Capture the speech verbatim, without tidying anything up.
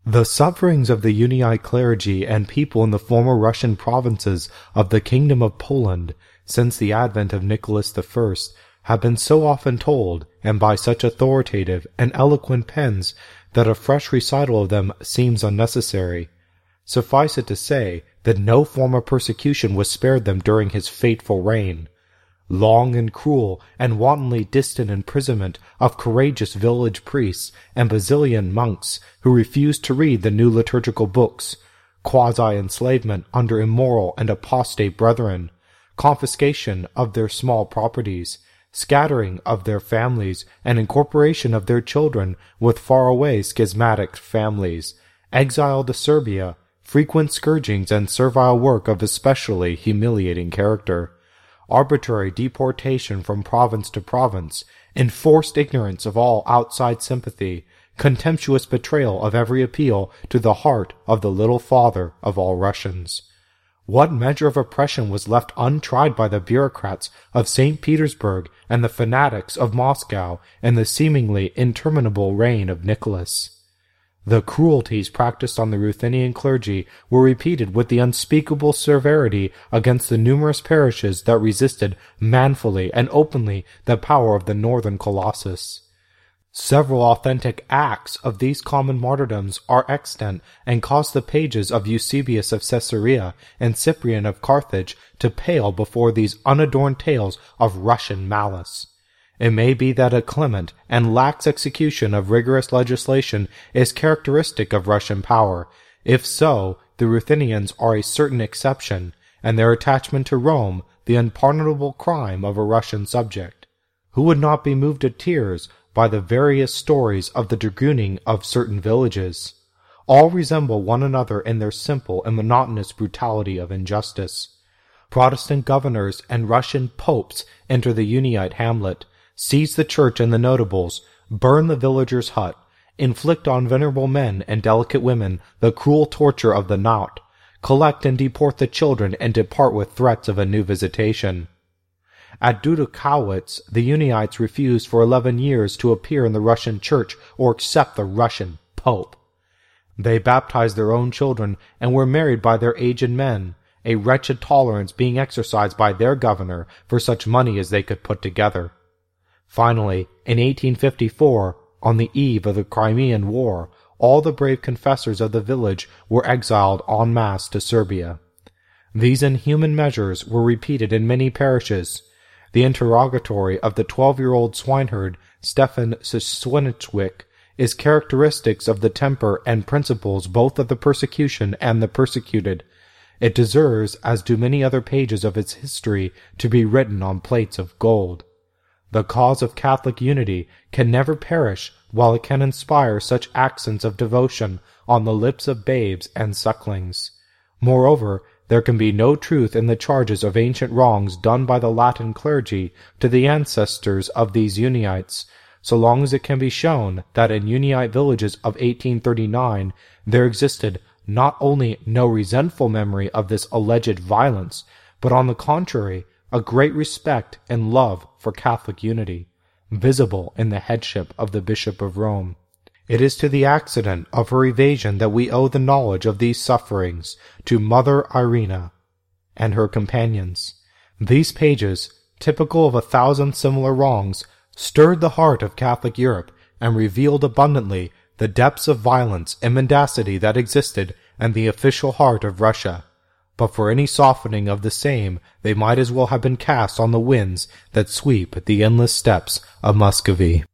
The sufferings of the Unionite clergy and people in the former Russian provinces of the Kingdom of Poland since the advent of Nicholas the First have been so often told, and by such authoritative and eloquent pens, that a fresh recital of them seems unnecessary. Suffice it to say that no form of persecution was spared them during his fateful reign. Long and cruel and wantonly distant imprisonment of courageous village priests and Basilian monks who refused to read the new liturgical books, quasi-enslavement under immoral and apostate brethren, confiscation of their small properties, scattering of their families and incorporation of their children with faraway schismatic families, exile to Serbia, frequent scourgings and servile work of especially humiliating character, arbitrary deportation from province to province, enforced ignorance of all outside sympathy, contemptuous betrayal of every appeal to the heart of the little father of all Russians. What measure of oppression was left untried by the bureaucrats of Saint Petersburg and the fanatics of Moscow in the seemingly interminable reign of Nicholas? The cruelties practiced on the Ruthenian clergy were repeated with the unspeakable severity against the numerous parishes that resisted manfully and openly the power of the northern Colossus. Several authentic acts of these common martyrdoms are extant and cause the pages of Eusebius of Caesarea and Cyprian of Carthage to pale before these unadorned tales of Russian malice. It may be that a clement and lax execution of rigorous legislation is characteristic of Russian power. If so, the Ruthenians are a certain exception, and their attachment to Rome the unpardonable crime of a Russian subject. Who would not be moved to tears by the various stories of the dragooning of certain villages? All resemble one another in their simple and monotonous brutality of injustice. Protestant governors and Russian popes enter the Unionite hamlet, seize the church and the notables, burn the villager's hut, inflict on venerable men and delicate women the cruel torture of the knout, collect and deport the children and depart with threats of a new visitation. At Dudukowitz, the Unionites refused for eleven years to appear in the Russian church or accept the Russian pope. They baptized their own children and were married by their aged men, a wretched tolerance being exercised by their governor for such money as they could put together. Finally, in eighteen fifty-four, on the eve of the Crimean War, all the brave confessors of the village were exiled en masse to Serbia. These inhuman measures were repeated in many parishes. The interrogatory of the twelve-year-old swineherd Stefan Swinichwick is characteristic of the temper and principles both of the persecution and the persecuted. It deserves, as do many other pages of its history, to be written on plates of gold. The cause of Catholic unity can never perish while it can inspire such accents of devotion on the lips of babes and sucklings. Moreover, there can be no truth in the charges of ancient wrongs done by the Latin clergy to the ancestors of these Unionites, so long as it can be shown that in Unionite villages of eighteen thirty-nine there existed not only no resentful memory of this alleged violence, but on the contrary, a great respect and love for Catholic unity, visible in the headship of the Bishop of Rome. It is to the accident of her evasion that we owe the knowledge of these sufferings to Mother Irena and her companions. These pages, typical of a thousand similar wrongs, stirred the heart of Catholic Europe and revealed abundantly the depths of violence and mendacity that existed in the official heart of Russia. But for any softening of the same, they might as well have been cast on the winds that sweep the endless steppes of Muscovy.